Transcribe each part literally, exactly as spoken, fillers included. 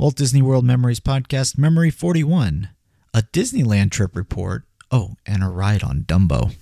Walt Disney World Memories Podcast, Memory forty-one, a Disneyland trip report, oh, and a ride on Dumbo.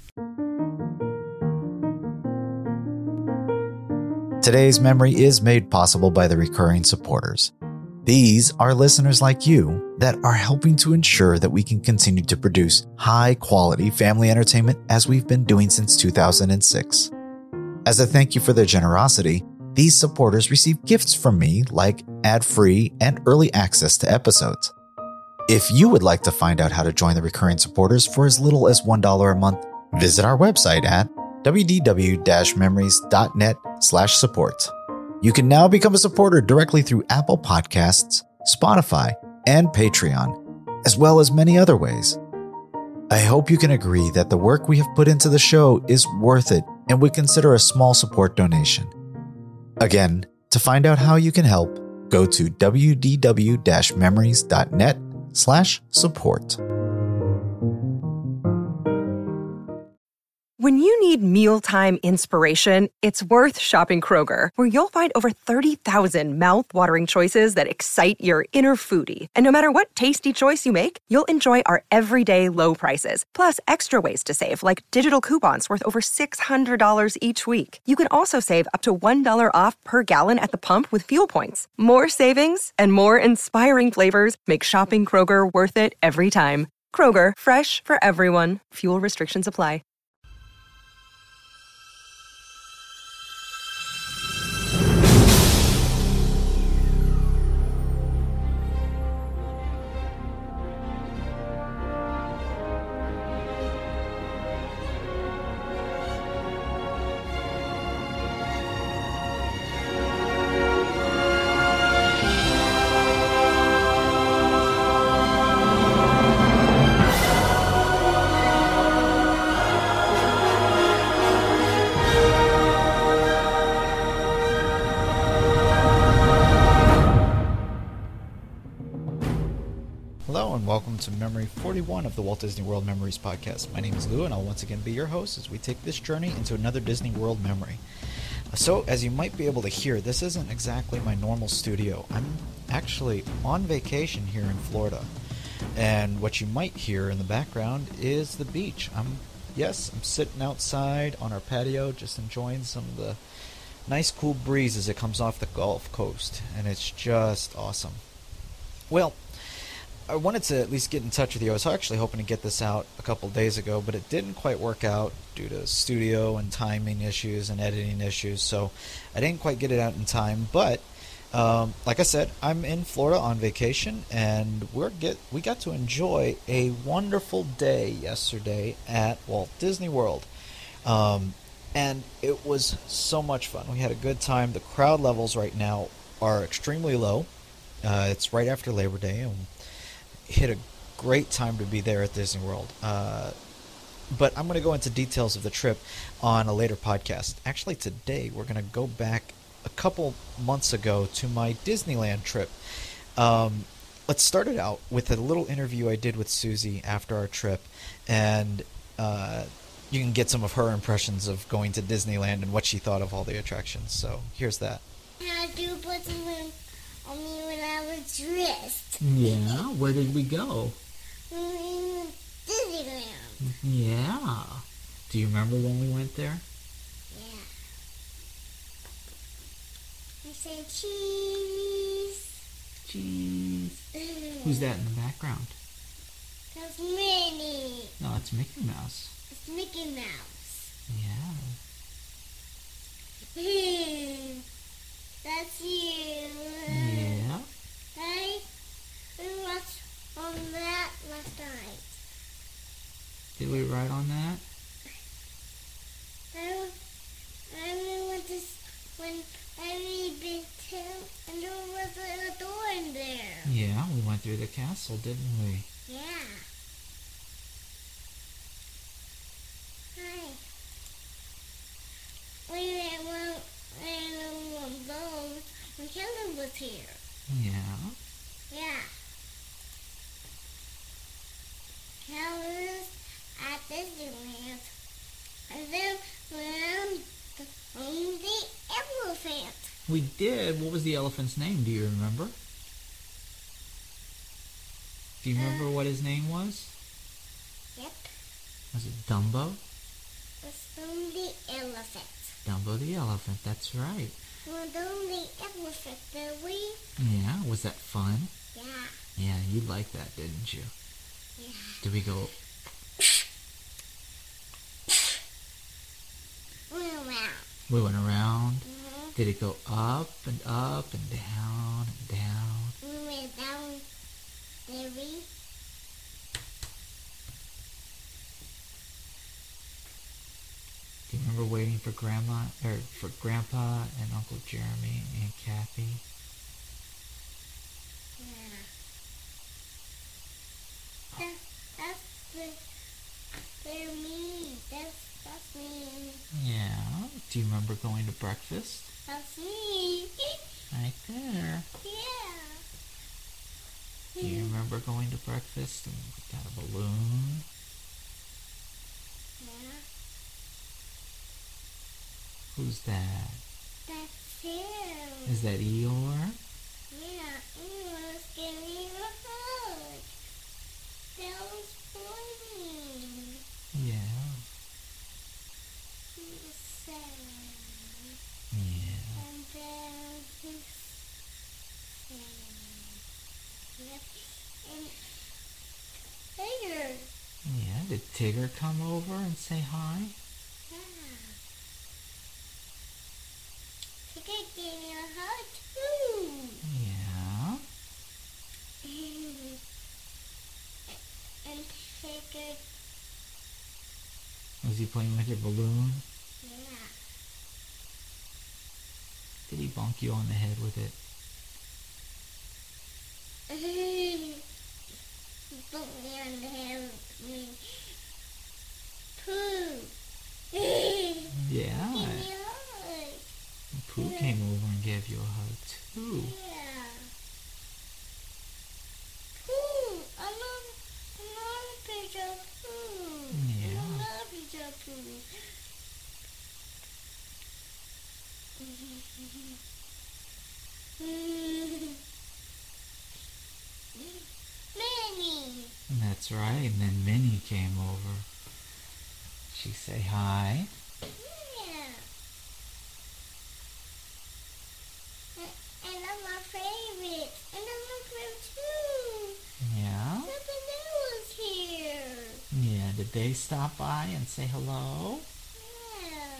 Today's memory is made possible by the recurring supporters. These are listeners like you that are helping to ensure that we can continue to produce high-quality family entertainment as we've been doing since two thousand six. As a thank you for their generosity, these supporters receive gifts from me like ad-free and early access to episodes. If you would like to find out how to join the recurring supporters for as little as one dollar a month, visit our website at w w w dash memories dot net slash support. You can now become a supporter directly through Apple Podcasts, Spotify, and Patreon, as well as many other ways. I hope you can agree that the work we have put into the show is worth it and would consider a small support donation. Again, to find out how you can help, go to w w w dash memories dot net slash support. When you need mealtime inspiration, it's worth shopping Kroger, where you'll find over thirty thousand mouth-watering choices that excite your inner foodie. And no matter what tasty choice you make, you'll enjoy our everyday low prices, plus extra ways to save, like digital coupons worth over six hundred dollars each week. You can also save up to one dollar off per gallon at the pump with fuel points. More savings and more inspiring flavors make shopping Kroger worth it every time. Kroger, fresh for everyone. Fuel restrictions apply. Hello and welcome to Memory forty-one of the Walt Disney World Memories Podcast. My name is Lou and I'll once again be your host as we take this journey into another Disney World memory. So, as you might be able to hear, this isn't exactly my normal studio. I'm actually on vacation here in Florida. And what you might hear in the background is the beach. I'm, yes, I'm sitting outside on our patio just enjoying some of the nice cool breeze as it comes off the Gulf Coast. And it's just awesome. Well, I wanted to at least get in touch with you. I was actually hoping to get this out a couple days ago, but it didn't quite work out due to studio and timing issues and editing issues, so I didn't quite get it out in time. But um, like I said, I'm in Florida on vacation, and we're get we got to enjoy a wonderful day yesterday at Walt Disney World, um, and it was so much fun. We had a good time. The crowd levels right now are extremely low. Uh, it's right after Labor Day, and hit a great time to be there at Disney World. Uh, but I'm going to go into details of the trip on a later podcast. Actually, today we're going to go back a couple months ago to my Disneyland trip. Um, let's start it out with a little interview I did with Susie after our trip, and uh, you can get some of her impressions of going to Disneyland and what she thought of all the attractions. So here's that. How do you put them on me when I was dressed? Yeah, where did we go? In Disneyland. Yeah. Do you remember when we went there? Yeah. I said cheese. Cheese. Who's that in the background? That's Minnie. No, it's Mickey Mouse. It's Mickey Mouse. Yeah. That's you. Yeah. Hey, we watched on that last night. Did we ride on that? I, I went to when I been to, and there was a door in there. Yeah, we went through the castle, didn't we? Yeah. Hi. We ran one, ran one of those when Kelly was here. Yeah. Yeah. Kelly was at Disneyland. And then ran the, on the elephant. We did. What was the elephant's name? Do you remember? Do you remember what his name was? Yep. Was it Dumbo? It's from the elephant. Dumbo the elephant, that's right. Well, from the elephant, did we? Yeah, was that fun? Yeah. Yeah, you liked that, didn't you? Yeah. Did we go... We went around. We went around? Mm-hmm. Did it go up and up and down and down? We went down there. We. Do you remember waiting for Grandma, or for Grandpa and Uncle Jeremy and Aunt Kathy? Yeah. That, that's the. They're me. That's that's me. Yeah. Do you remember going to breakfast? That's me. Right there. Yeah. Do you remember going to breakfast and we got a balloon? Yeah. Who's that? That's him. Is that Eeyore? Yeah, he was giving me a hug. That was funny. Yeah. He was sad. Yeah. And then he's sad. Yep. And Tigger. Yeah. Did Tigger come over and say hi? Yeah. Tigger gave me a hug too. Yeah. And Tigger, Was he playing with your balloon? yeah. Did he bonk you on the head with it? Put me on the head with me. Pooh. Yeah. Give me a hug. Pooh came over and gave you a hug too. Yeah. Pooh. I love, I love a picture of Pooh. Yeah. I love a picture of Pooh. Manny. That's right. And then Minnie came over. She say hi. Yeah. And I'm my favorite. And I'm my favorite too. Yeah. Papa Noah's here. Yeah. Did they stop by and say hello? Yeah.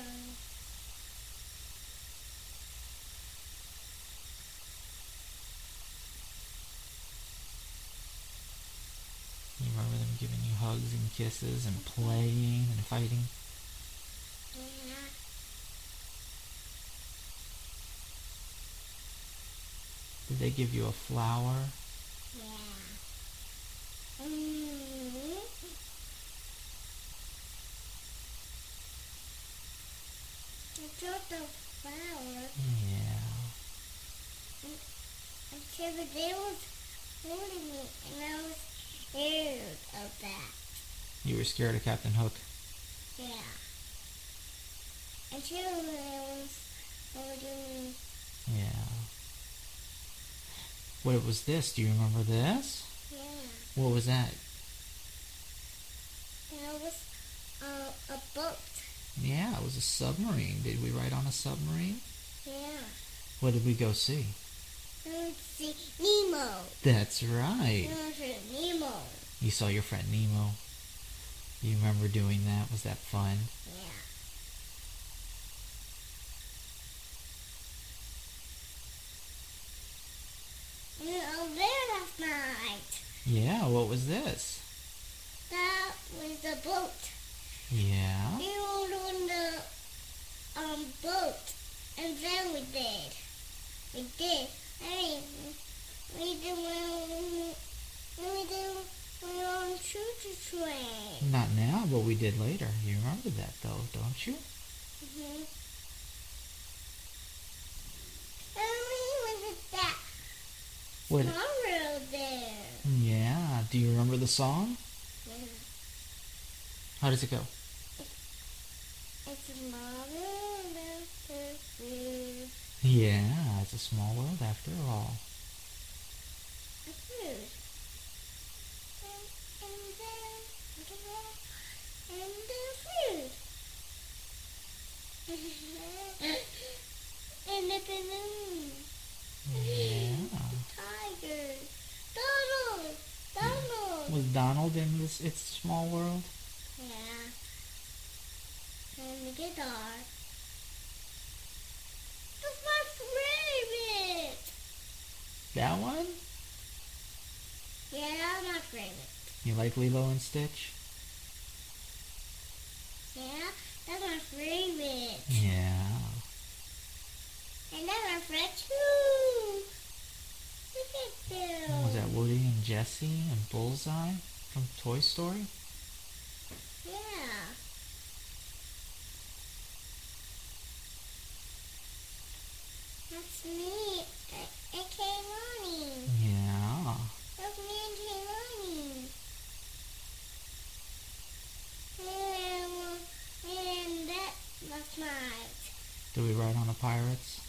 You remember them giving you hugs and kisses and playing and fighting? Yeah. Did they give you a flower? Yeah. Mm-hmm. I dropped the flower. Yeah. And Trevor Day was holding me, and I was scared of that. You were scared of Captain Hook? Yeah. And Trevor Day was holding me. Yeah. What was this? Do you remember this? Yeah. What was that? And it was uh, a boat. Yeah, it was a submarine. Did we ride on a submarine? Yeah. What did we go see? Let's see, Nemo. That's right. Nemo. You saw your friend Nemo. You remember doing that? Was that fun? Yeah. We were over there last night. Yeah, what was this? That was the boat. Yeah. We were on the um boat, and then we did. We did. I mean, we did when we did when we were on choo-choo train. Not now, but we did later. You remember that though, don't you? Mm-hmm. And we went to that What? small road there. Yeah. Do you remember the song? Yeah. How does it go? It's a small road after food. Yeah, it's a small world after all. A food. and the fruit. And the balloon. Yeah. Tiger. Donald. Donald. Was Donald in this It's a Small World? Yeah. And the guitar. That's my favorite. That one? Yeah, that's my favorite. You like Lilo and Stitch? Yeah, that's my favorite. Yeah. And that's my favorite too. Look at them. Was that Woody and Jessie and Bullseye from Toy Story? Yeah. That's me and and Kaylani. Yeah. That's me and Kaylani. And, and that was mine. Did we ride on the Pirates?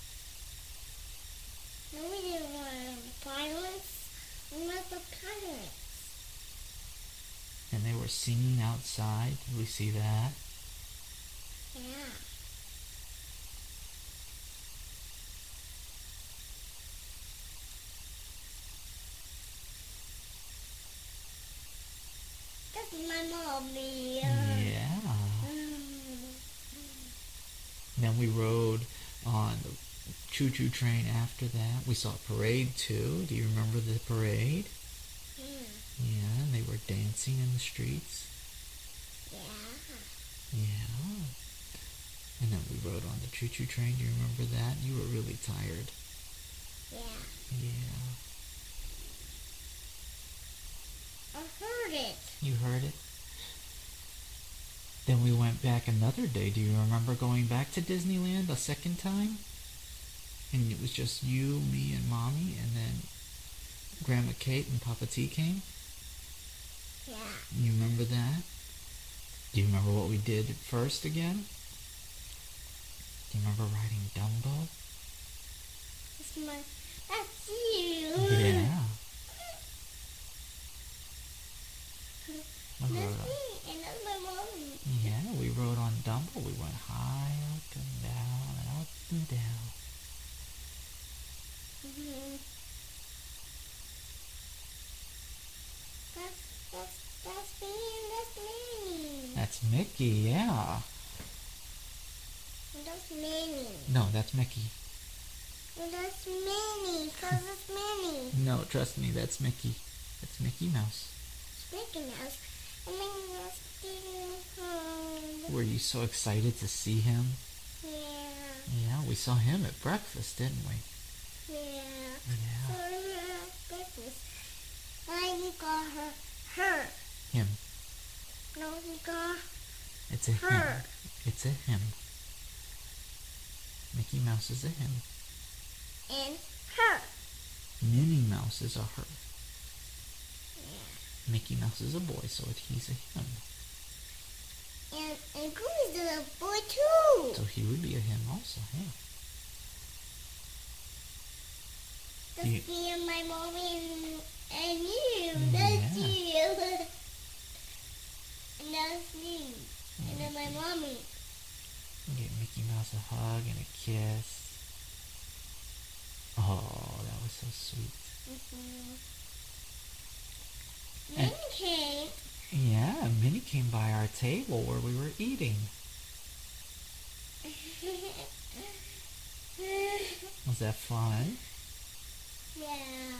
No, we didn't want violence. We want the pirates. And they were singing outside. Did we see that? Yeah. That's my mommy. Yeah. Mm. Then we rode on the choo-choo train after that. We saw a parade too. Do you remember the parade? Mm. Yeah, and they were dancing in the streets. Yeah. Yeah. And then we rode on the choo-choo train. Do you remember that? You were really tired. Yeah. Yeah. I heard it. You heard it? Then we went back another day. Do you remember going back to Disneyland a second time? And it was just you, me, and Mommy, and then Grandma Kate and Papa T came? Yeah. You remember that? Do you remember what we did first again? Do you remember riding Dumbo? That's my. That's you. Yeah. We That's rode on, me, and that's my mommy. yeah, we rode on Dumbo. We went high up and down and up and down. Mm-hmm. That's that's that's me and that's me. That's Mickey, yeah. And that's Minnie. No, that's Mickey. And that's Minnie, cause it's Minnie. No, trust me, that's Mickey. That's Mickey Mouse. It's Mickey Mouse. And Minnie Mouse getting home. Were you so excited to see him? Yeah. Yeah, we saw him at breakfast, didn't we? Yeah. Yeah. So her breakfast. I got her. Her. Him. No, he got It's a her. him. It's a him. Mickey Mouse is a him. And her. Minnie Mouse is a her. Yeah. Mickey Mouse is a boy, so it, he's a him. And and Goofy's a boy too. So he would be a him also, yeah. That's You- me and my mommy and, and you. Mm, That's yeah. you. And that's me. And then my mommy. Give Mickey Mouse a hug and a kiss. Oh, that was so sweet. Mm-hmm. And- Minnie came. Yeah, and Minnie came by our table where we were eating. Was that fun? Yeah.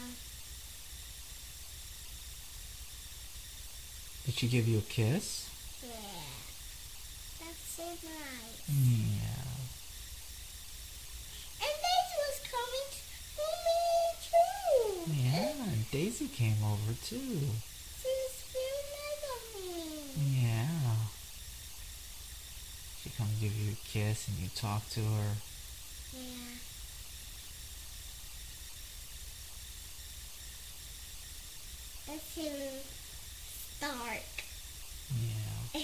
Did she give you a kiss? Yeah. That's so nice. Yeah. And Daisy was coming for me too. Yeah, and Daisy came over too. She's very nice of me. Yeah. She come give you a kiss and you talk to her. Yeah. Let's start. Yeah.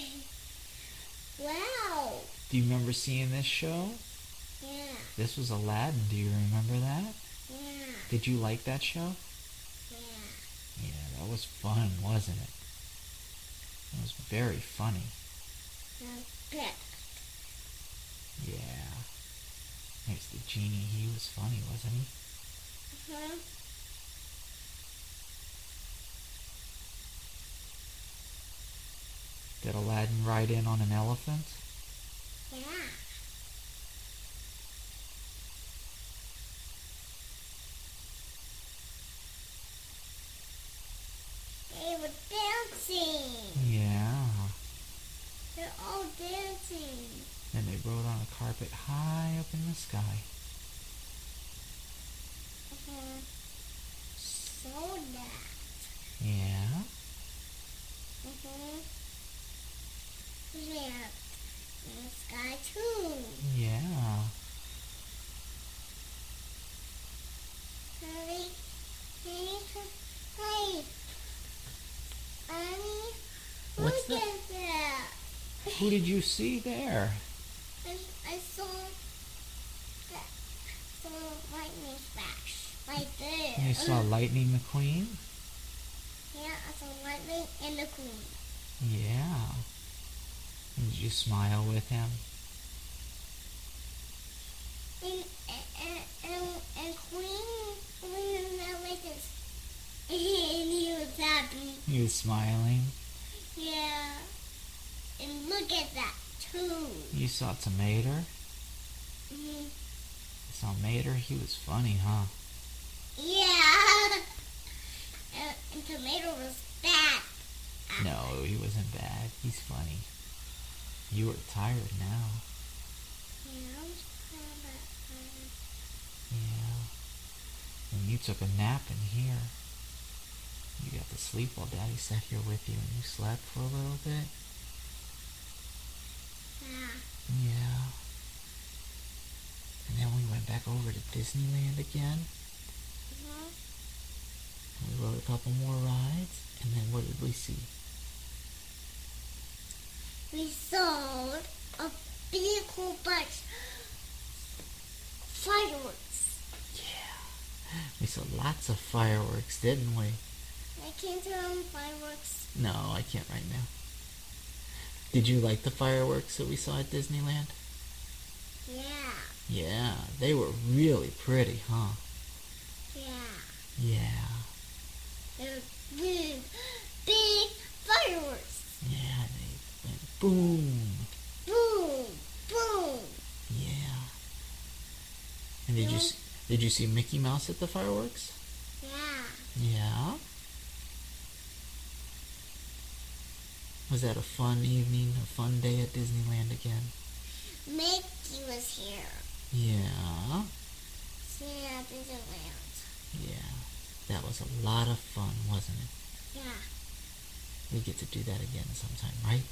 Wow. Do you remember seeing this show? Yeah. This was Aladdin. Do you remember that? Yeah. Did you like that show? Yeah. Yeah, that was fun, wasn't it? It was very funny. Uh, Yeah. There's the genie. He was funny, wasn't he? uh-huh. Did Aladdin ride in on an elephant? Yeah. They were dancing. Yeah. They're all dancing. Then they rode on a carpet high up in the sky. Uh-huh. So that. Yeah. Uh-huh. Yeah. In the sky too. Yeah. Hurry. Hey. Hey. Annie. What's Look that? at that. Who did you see there? I, I saw that. Saw lightning flash right there. You saw Lightning McQueen? Yeah, I saw lightning and the queen. Yeah. And did you smile with him? And and and, and queen queen went like this. And he was happy. He was smiling. Yeah. And look at that too. You saw Tomato? Mhm. You saw Mater? He was funny, huh? Yeah. And, and tomato was bad. No, he wasn't bad. He's funny. You were tired now. Yeah, I was kind of tired. Yeah. And you took a nap in here. You got to sleep while Daddy sat here with you and you slept for a little bit. Yeah. Yeah. And then we went back over to Disneyland again. Mhm. And we rode a couple more rides. And then what did we see? We saw a big whole bunch fireworks. Yeah. We saw lots of fireworks, didn't we? I can't tell them fireworks. No, I can't right now. Did you like the fireworks that we saw at Disneyland? Yeah. Yeah, they were really pretty, huh? Yeah. Yeah. They're big, big fireworks. Yeah, they went boom. Boom, boom. Yeah. And did you s- did you see Mickey Mouse at the fireworks? Yeah. Yeah. Was that a fun evening, a fun day at Disneyland again? Mickey was here. Yeah. Singing at Disneyland. Yeah. That was a lot of fun, wasn't it? Yeah. We get to do that again sometime, right?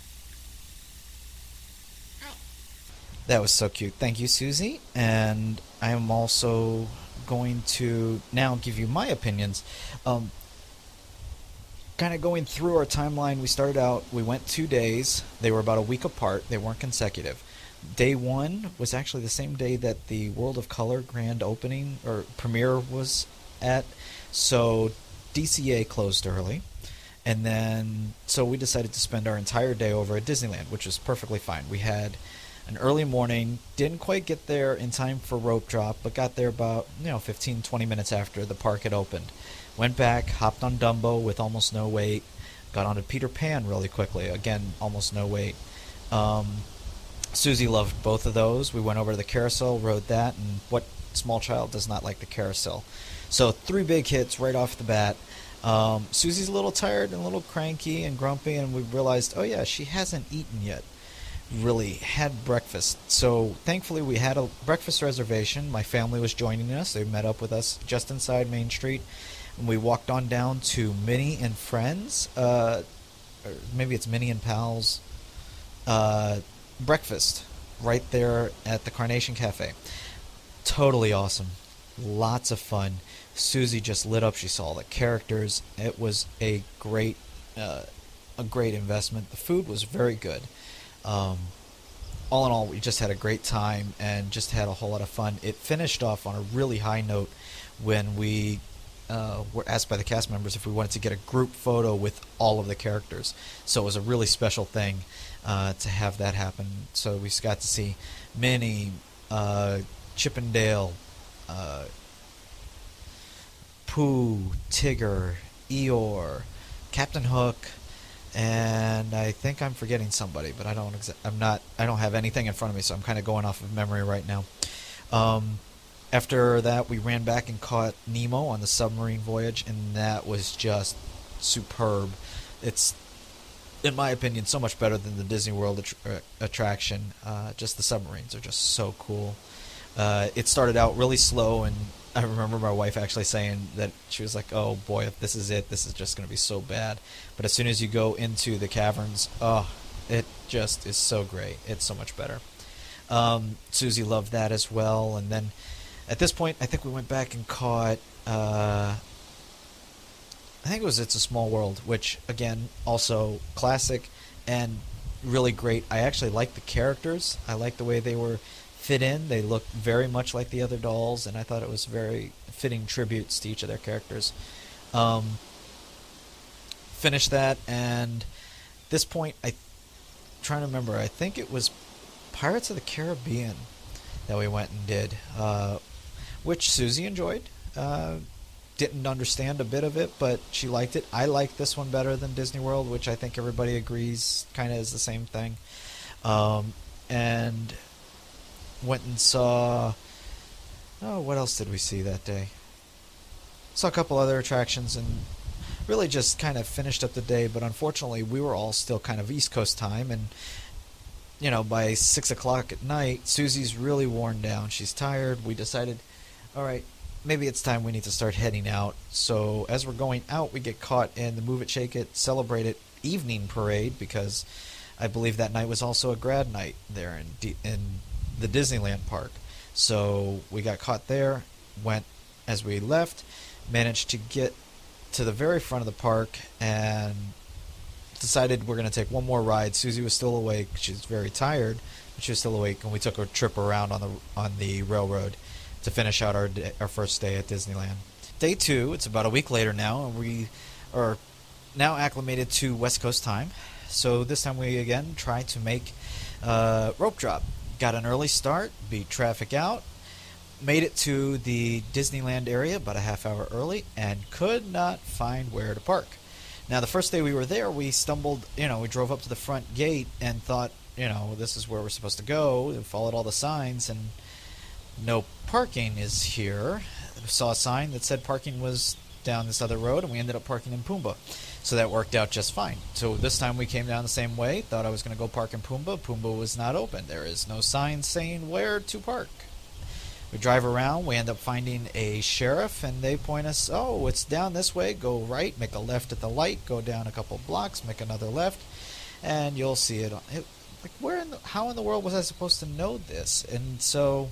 I. That was so cute. Thank you, Susie. And I am also going to now give you my opinions. Um, kind of going through our timeline, we started out, we went two days. They were about a week apart. They weren't consecutive. Day one was actually the same day that the World of Color grand opening or premiere was at. So D C A closed early. And then, so we decided to spend our entire day over at Disneyland, which was perfectly fine. We had an early morning, didn't quite get there in time for rope drop, but got there about, you know, fifteen, twenty minutes after the park had opened. Went back, hopped on Dumbo with almost no wait, got onto Peter Pan really quickly, again, almost no wait. Um, Susie loved both of those. We went over to the carousel, rode that, and what small child does not like the carousel? So three big hits right off the bat. Um, Susie's a little tired and a little cranky and grumpy, and we realized, oh yeah, she hasn't eaten yet. Really had breakfast. So thankfully we had a breakfast reservation. My family was joining us. They met up with us just inside Main Street, and we walked on down to Minnie and Friends. Uh, or maybe it's Minnie and Pals. Uh, breakfast right there at the Carnation Cafe. Totally awesome. Lots of fun. Susie just lit up. She saw the characters. It was a great, uh, a great investment. The food was very good. Um, all in all, we just had a great time and just had a whole lot of fun. It finished off on a really high note when we uh, were asked by the cast members if we wanted to get a group photo with all of the characters. So it was a really special thing uh, to have that happen. So we got to see Minnie, uh, Chip and Dale, uh, Pooh, Tigger, Eeyore, Captain Hook, and I think I'm forgetting somebody, but I don't. Exa- I'm not. I don't have anything in front of me, so I'm kind of going off of memory right now. Um, after that, we ran back and caught Nemo on the submarine voyage, and that was just superb. It's, in my opinion, so much better than the Disney World att- attraction. Uh, just the submarines are just so cool. Uh, it started out really slow, and I remember my wife actually saying that she was like, oh boy, if this is it, this is just going to be so bad. But as soon as you go into the caverns, oh, it just is so great. It's so much better. Um, Susie loved that as well. And then at this point, I think we went back and caught, uh, I think it was It's a Small World, which, again, also classic and really great. I actually like the characters. I like the way they were fit in. They looked very much like the other dolls, and I thought it was very fitting tributes to each of their characters. Um, finished that, and at this point, I'm trying to remember, I think it was Pirates of the Caribbean that we went and did, uh, which Susie enjoyed. Uh, didn't understand a bit of it, but she liked it. I liked this one better than Disney World, which I think everybody agrees kind of is the same thing. Um, and went and saw, oh, what else did we see that day? Saw a couple other attractions and really just kind of finished up the day, but unfortunately we were all still kind of East Coast time, and you know, by six o'clock at night, Susie's really worn down. She's tired. We decided, all right, maybe it's time we need to start heading out. So as we're going out, we get caught in the Move It, Shake It, Celebrate It evening parade, because I believe that night was also a grad night there in D- in the Disneyland park. So we got caught there, went as we left, managed to get to the very front of the park, and decided we're going to take one more ride. Susie was still awake. She's very tired, but she was still awake, and we took a trip around on the on the railroad to finish out our day, our first day at Disneyland. Day two, it's about a week later now, and we are now acclimated to West Coast time. So this time we again tried to make uh, rope drop. Got an early start, beat traffic out, made it to the Disneyland area about a half hour early, and could not find where to park. Now, the first day we were there, we stumbled, you know, we drove up to the front gate and thought, you know, this is where we're supposed to go, and followed all the signs, and no parking is here. We saw a sign that said parking was down this other road, and we ended up parking in Pumbaa. So that worked out just fine. So this time we came down the same way, thought I was going to go park in Pumbaa. Pumbaa was not open. There is no sign saying where to park. We drive around, we end up finding a sheriff, and they point us, oh, it's down this way, go right, make a left at the light, go down a couple blocks, make another left, and you'll see it. it like, where in the, how in the world was I supposed to know this? And so,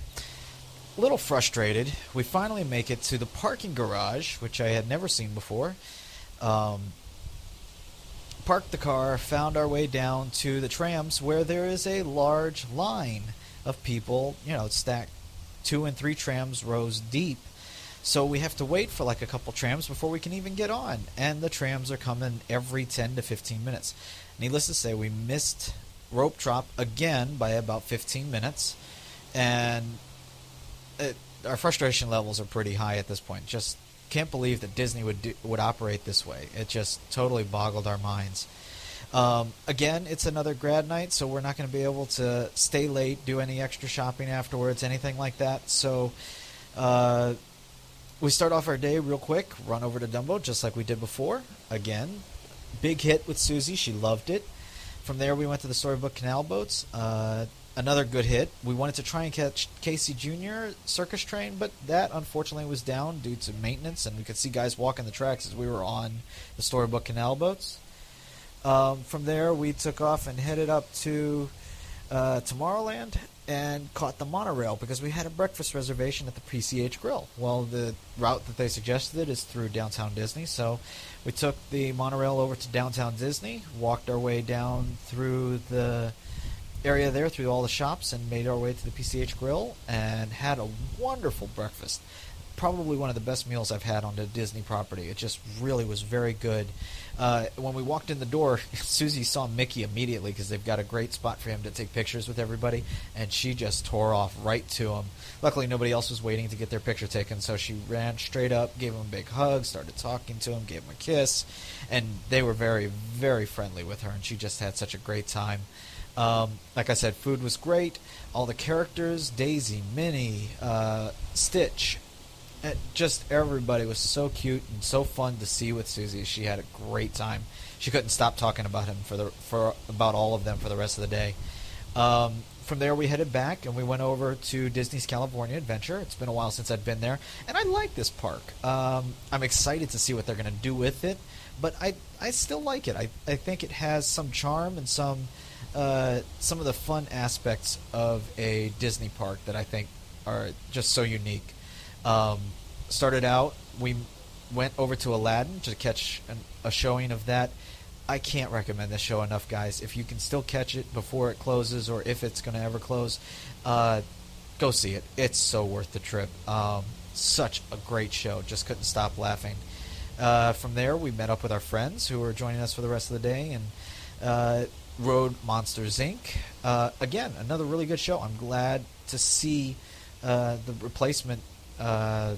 a little frustrated, we finally make it to the parking garage, which I had never seen before. Um, parked the car, found our way down to the trams, where there is a large line of people, you know, stacked two and three trams rows deep. So we have to wait for like a couple trams before we can even get on. And the trams are coming every ten to fifteen minutes. Needless to say, we missed rope drop again by about fifteen minutes. And it, our frustration levels are pretty high at this point. Just can't believe that Disney would do, would operate this way. It just totally boggled our minds. Um, again, it's another grad night, so we're not going to be able to stay late, do any extra shopping afterwards, anything like that. So uh, we start off our day real quick, run over to Dumbo, just like we did before. Again, big hit with Susie. She loved it. From there, we went to the Storybook Canal Boats. Uh, another good hit. We wanted to try and catch Casey Junior Circus Train, but that, unfortunately, was down due to maintenance, and we could see guys walking the tracks as we were on the Storybook Canal Boats. Um, from there, we took off and headed up to uh, Tomorrowland and caught the monorail because we had a breakfast reservation at the P C H Grill. Well, the route that they suggested is through Downtown Disney, so we took the monorail over to Downtown Disney, walked our way down through the area there, through all the shops, and made our way to the P C H Grill and had a wonderful breakfast. probably one of the best meals I've had on the Disney property. It just really was very good. Uh, when we walked in the door, Susie saw Mickey immediately because they've got a great spot for him to take pictures with everybody, and she just tore off right to him. Luckily, nobody else was waiting to get their picture taken, so she ran straight up, gave him a big hug, started talking to him, gave him a kiss, and they were very, very friendly with her, and she just had such a great time. Um, like I said, food was great. All the characters, Daisy, Minnie, uh, Stitch, it, just everybody was so cute and so fun to see with Susie. She had a great time. She couldn't stop talking about him for the for about all of them for the rest of the day. Um, from there, we headed back and we went over to Disney's California Adventure. It's been a while since I'd been there, and I like this park. Um, I'm excited to see what they're going to do with it, but I I still like it. I I think it has some charm and some uh, some of the fun aspects of a Disney park that I think are just so unique. Um, started out, we went over to Aladdin to catch an, a showing of that. I can't recommend this show enough, guys. If you can still catch it before it closes, or if it's going to ever close, uh, go see it. It's so worth the trip. Um, such a great show. Just couldn't stop laughing. Uh, from there, we met up with our friends who were joining us for the rest of the day, and uh, rode Monsters, Incorporated. Uh, again, another really good show. I'm glad to see uh, the replacement Uh,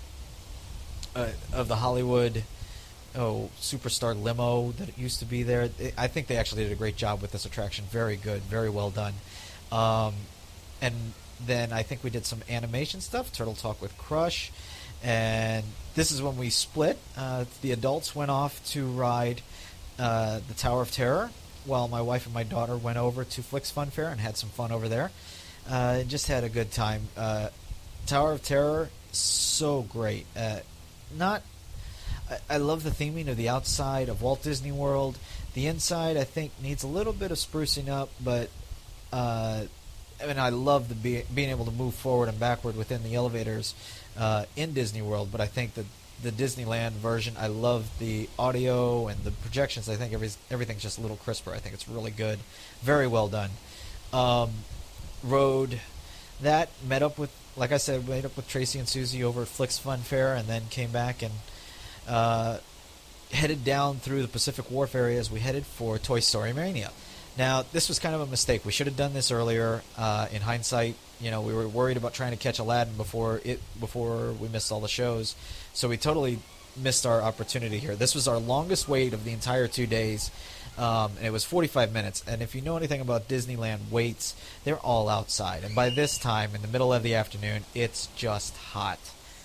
uh, of the Hollywood oh superstar limo that it used to be there. I think they actually did a great job with this attraction. Very good, very well done. Um, and then I think we did some animation stuff, Turtle Talk with Crush, and this is when we split. Uh, the adults went off to ride uh, the Tower of Terror, while my wife and my daughter went over to Flix Fun Fair and had some fun over there. Uh, and just had a good time. Uh, Tower of Terror, so great. Uh, not, I, I love the theming of the outside of Walt Disney World. The inside, I think, needs a little bit of sprucing up, but uh, I mean, I love the be, being able to move forward and backward within the elevators uh, in Disney World. But I think that the Disneyland version, I love the audio and the projections. I think every, everything's just a little crisper. I think it's really good, very well done. Um, rode that, met up with. Like I said, we met up with Tracy and Susie over at Flix Fun Fair, and then came back and uh, headed down through the Pacific Wharf area as we headed for Toy Story Mania. Now, this was kind of a mistake. We should have done this earlier. Uh, in hindsight, you know, we were worried about trying to catch Aladdin before it before we missed all the shows, so we totally missed our opportunity here. This was our longest wait of the entire two days. Um, and it was forty-five minutes. And if you know anything about Disneyland waits, they're all outside. And by this time, in the middle of the afternoon, it's just hot.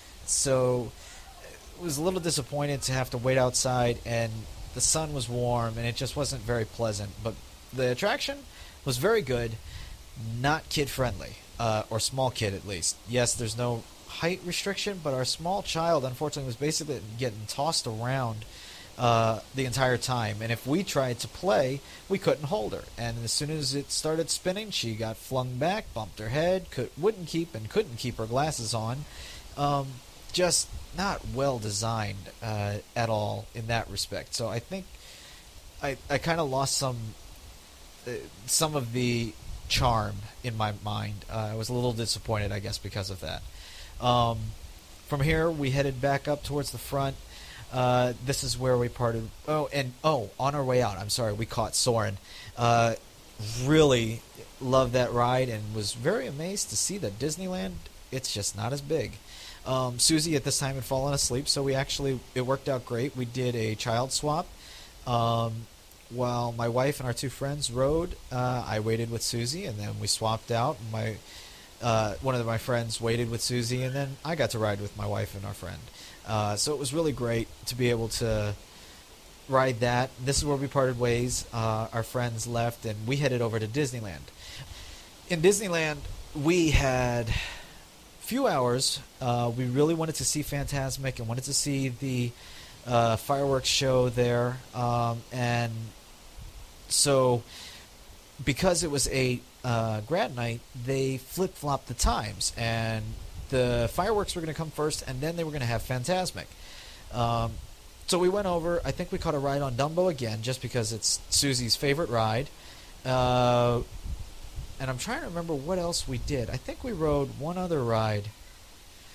So it was a little disappointed to have to wait outside, and the sun was warm, and it just wasn't very pleasant. But the attraction was very good, not kid-friendly, uh, or small kid at least. Yes, there's no height restriction, but our small child, unfortunately, was basically getting tossed around Uh, the entire time, and if we tried to play, we couldn't hold her. And as soon as it started spinning, she got flung back, bumped her head, could, wouldn't keep and couldn't keep her glasses on. Um, just not well designed uh, at all in that respect. So I think I I kind of lost some uh, some of the charm in my mind. Uh, I was a little disappointed, I guess, because of that. Um, from here, we headed back up towards the front. Uh, this is where we parted. Oh, and oh, on our way out, I'm sorry, we caught Soarin'. Uh, really loved that ride and was very amazed to see that Disneyland, it's just not as big. Um, Susie at this time had fallen asleep, so we actually, it worked out great. We did a child swap. Um, while my wife and our two friends rode, uh, I waited with Susie, and then we swapped out. My uh, one of my friends waited with Susie, and then I got to ride with my wife and our friend. Uh, so it was really great to be able to ride that. This is where we parted ways. Uh, our friends left, and we headed over to Disneyland. In Disneyland, we had a few hours. Uh, we really wanted to see Fantasmic and wanted to see the uh, fireworks show there. Um, and so because it was a uh, grad night, they flip-flopped the times, and the fireworks were going to come first, and then they were going to have Fantasmic. Um, so we went over. I think we caught a ride on Dumbo again, just because it's Susie's favorite ride. Uh, and I'm trying to remember what else we did. I think we rode one other ride.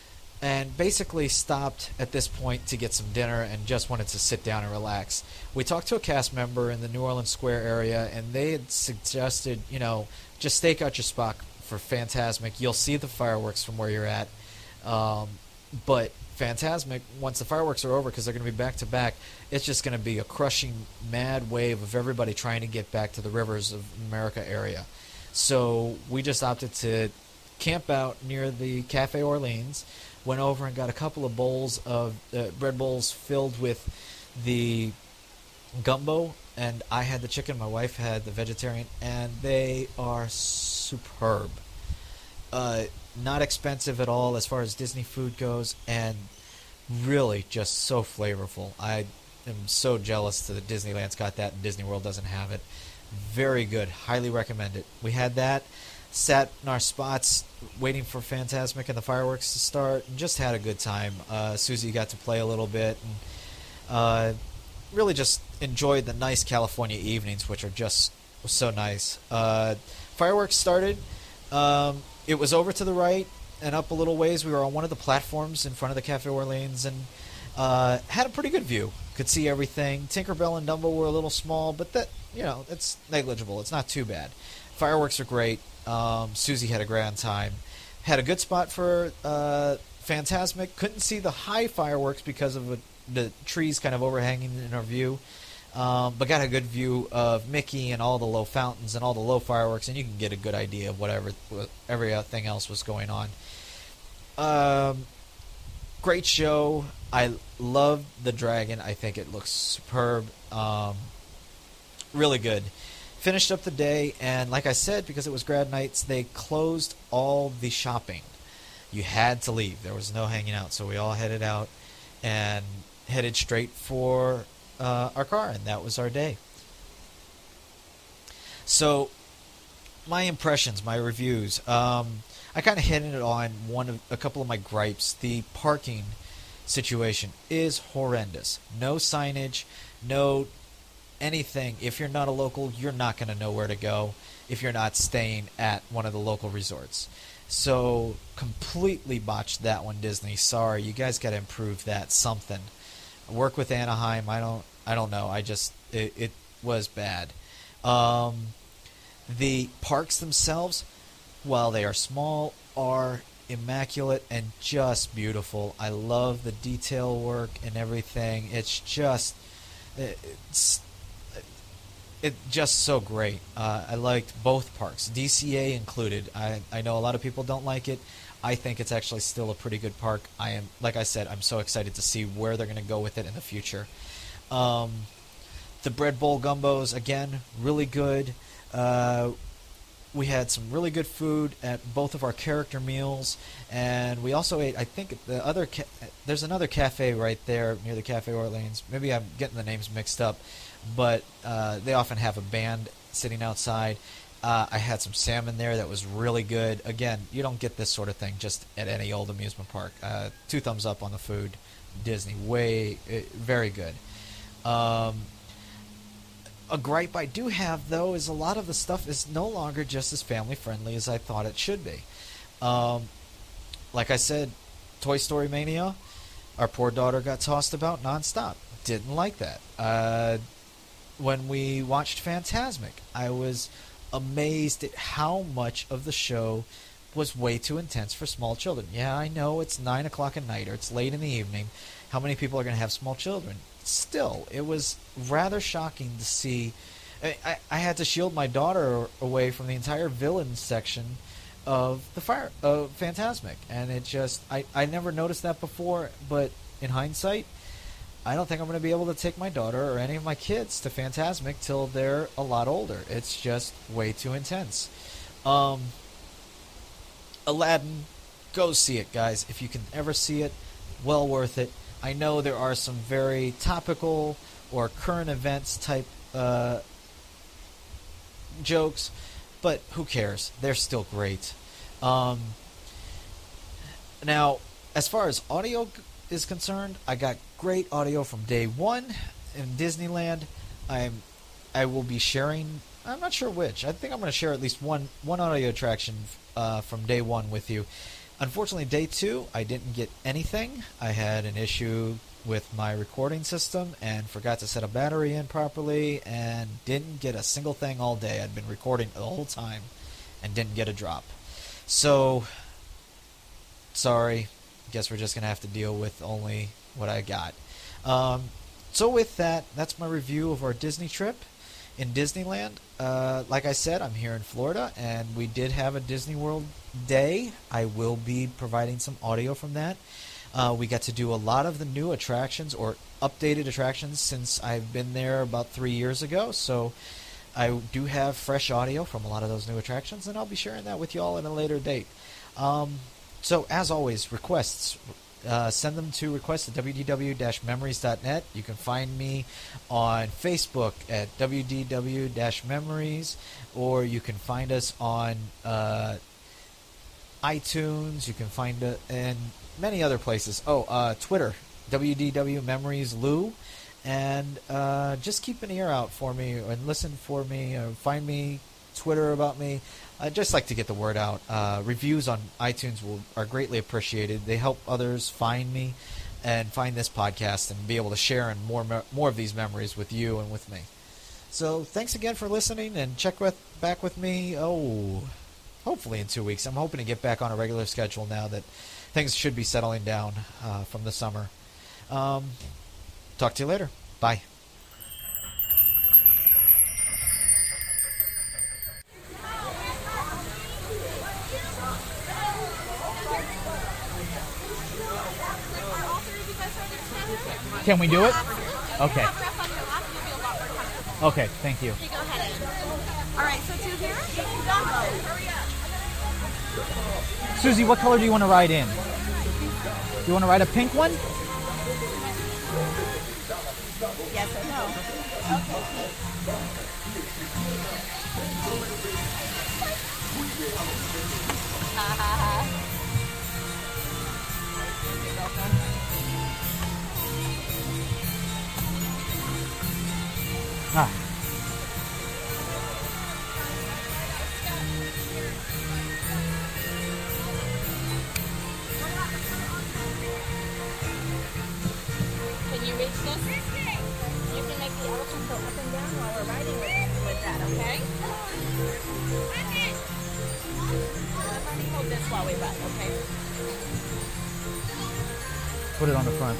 and basically stopped at this point to get some dinner and just wanted to sit down and relax. We talked to a cast member in the New Orleans Square area, and they had suggested, you know, just stake out your spot for Fantasmic. You'll see the fireworks from where you're at. Um, but Fantasmic, once the fireworks are over, because they're going to be back-to-back, it's just going to be a crushing, mad wave of everybody trying to get back to the Rivers of America area. So we just opted to camp out near the Cafe Orleans, went over and got a couple of bowls of uh, bread bowls filled with the gumbo, and I had the chicken, my wife had the vegetarian, and they are superb. Uh, not expensive at all as far as Disney food goes, and really just so flavorful. I am so jealous that Disneyland's got that and Disney World doesn't have it. Very good. Highly recommend it. We had that. Sat in our spots waiting for Fantasmic and the fireworks to start, and just had a good time. Uh, Susie got to play a little bit, and uh, really just enjoyed the nice California evenings, which are just so nice. Uh, fireworks started. Um, it was over to the right and up a little ways. We were on one of the platforms in front of the Cafe Orleans, and uh, had a pretty good view. Could see everything. Tinkerbell and Dumbo were a little small, but that, you know, it's negligible. It's not too bad. Fireworks are great. Um, Susie had a grand time. Had a good spot for uh, Fantasmic. Couldn't see the high fireworks because of a, the trees kind of overhanging in our view. Um, but got a good view of Mickey and all the low fountains and all the low fireworks, and you can get a good idea of whatever everything else was going on. Um, great show. I love the dragon. I think it looks superb. Um, really good. Finished up the day, and like I said, because it was grad nights, they closed all the shopping. You had to leave. There was no hanging out, so we all headed out and headed straight for uh, our car, and that was our day. So, my impressions, my reviews. Um, I kind of hit it on one of a couple of my gripes. The parking situation is horrendous. No signage, no anything. If you're not a local, you're not going to know where to go if you're not staying at one of the local resorts. So completely botched that one, Disney. Sorry, you guys got to improve that something. Work with Anaheim. I don't. I don't know. I just it, it was bad. Um, the parks themselves, while they are small, are immaculate and just beautiful. I love the detail work and everything. It's just it's It's just so great. Uh, I liked both parks, D C A included. I, I know a lot of people don't like it. I think it's actually still a pretty good park. I am, like I said, I'm so excited to see where they're going to go with it in the future. Um, the bread bowl gumbos, again, really good. Uh, we had some really good food at both of our character meals, and we also ate, I think, the other ca- there's another cafe right there near the Cafe Orleans. Maybe I'm getting the names mixed up, but uh, they often have a band sitting outside. Uh, I had some salmon there that was really good. Again, you don't get this sort of thing just at any old amusement park. Uh, two thumbs up on the food. Disney, way, uh, very good. Um, a gripe I do have, though, is a lot of the stuff is no longer just as family-friendly as I thought it should be. Um, like I said, Toy Story Mania, our poor daughter got tossed about nonstop. Didn't like that. Uh, when we watched Fantasmic, I was amazed at how much of the show was way too intense for small children. Yeah, I know it's nine o'clock at night or it's late in the evening. How many people are going to have small children? Still, it was rather shocking to see. I, I, I had to shield my daughter away from the entire villain section of the fire of Fantasmic, and it just I, I never noticed that before, but in hindsight, I don't think I'm going to be able to take my daughter or any of my kids to Fantasmic till they're a lot older. It's just way too intense. Um, Aladdin, go see it, guys. If you can ever see it, well worth it. I know there are some very topical or current events type uh, jokes, but who cares? They're still great. Um, now, as far as audio is concerned, I got great audio from day one in Disneyland. I'm, I will be sharing. I'm not sure which. I think I'm going to share at least one one audio attraction uh, from day one with you. Unfortunately, day two, I didn't get anything. I had an issue with my recording system and forgot to set a battery in properly and didn't get a single thing all day. I'd been recording the whole time and didn't get a drop. So, sorry. Guess we're just going to have to deal with only what I got. Um, so with that, that's my review of our Disney trip in Disneyland. Uh, like I said, I'm here in Florida, and we did have a Disney World day. I will be providing some audio from that. Uh, we got to do a lot of the new attractions, or updated attractions, since I've been there about three years ago. So I do have fresh audio from a lot of those new attractions, and I'll be sharing that with you all at a later date. Um, so as always, requests. Uh, send them to request at w d w dash memories dot net. You can find me on Facebook at w d w dash memories, or you can find us on uh, iTunes. You can find it in many other places. Oh, uh, Twitter, W D W Memories Lou. And uh, just keep an ear out for me and listen for me. Uh, find me, Twitter about me. I'd just like to get the word out. Uh, reviews on iTunes will, are greatly appreciated. They help others find me and find this podcast and be able to share in more more of these memories with you and with me. So thanks again for listening, and check with, back with me, oh, hopefully in two weeks. I'm hoping to get back on a regular schedule now that things should be settling down uh, from the summer. Um, talk to you later. Bye. Can we do it? Okay. Okay, thank you. Okay, go ahead. All right, so two here. Hurry up. Susie, what color do you want to ride in? You want to ride a pink one? Yes or no? Ah. Can you reach this? You can make the elephant go up and down while we're riding with, with that, okay? Let me hold this while we ride, okay? Put it on the front.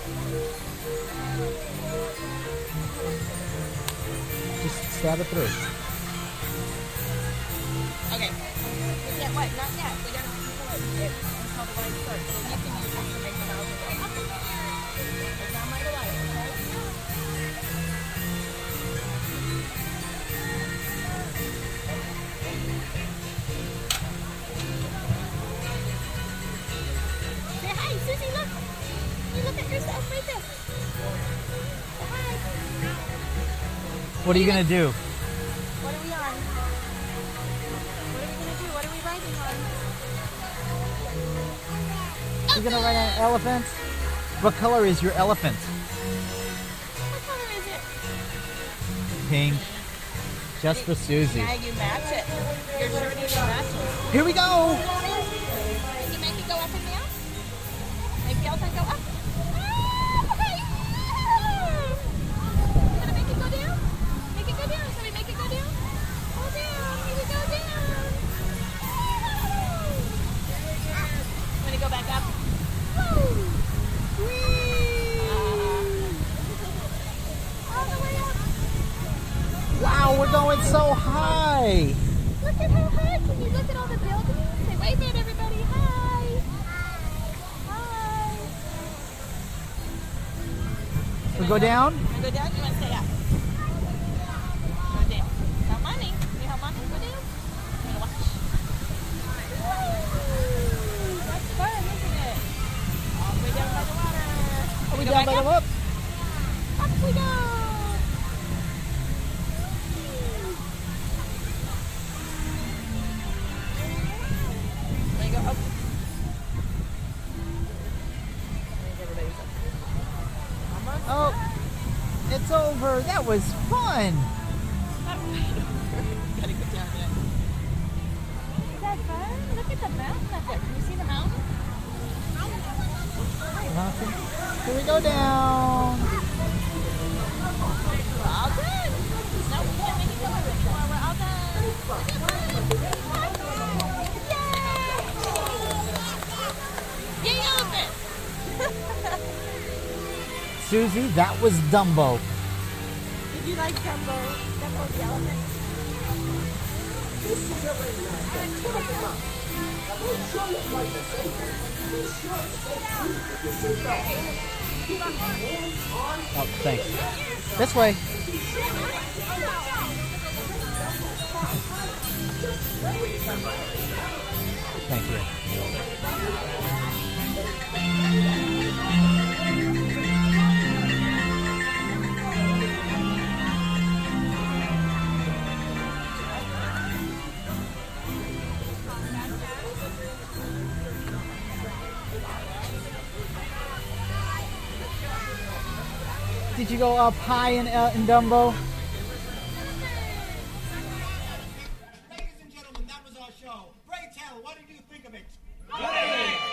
Just stab it through. Okay. We can't what? Not yet. We gotta keep it until the light starts. So you can use this to make the mouse go up and down. It's not my light, okay? Say hi, Susie, look. You look at yourself right there. Say hi. What are you going to do? What are we on? What are we going to do? What are we riding on? You're going to ride an elephant? What color is your elephant? What color is it? Pink. Just for Susie. Yeah, you match it. Your shirt even matches. Here we go! Can you make it go up and down? Make the elephant go up? Gonna make it go down? Make it go down. Can we make it go down? Go down. Make it go down. Want to go back up? Woo! Whee! All the way up. Wow, we're going so high! Look at how high. Can you look at all the buildings? Say wave at everybody. Hi. Hi. We go down? You want to go down? You want to stay up? Go down. Help mommy. Can you help mommy go down? I'm going to watch. Woo! That's fun, isn't it? All the way down by the water. Are we Go down back by the up? up? Up we go. There you go. Up. I think everybody's up. Almost. Oh, it's over. That was fun. Gotta go down yet. that fun? Look at the mountain up there. Can you see the mountain? Mountain. Here we go down. We're all done. No, we can't make it go anymore. We're all done. Yay! Yay, elephant! Susie, that was Dumbo. Did you like Dumbo? Dumbo the elephant? Oh, thanks. This way. Thank you. Did you go up high in, uh, in Dumbo? Ladies and gentlemen, that was our show. Pray tell, what did you think of it? Great!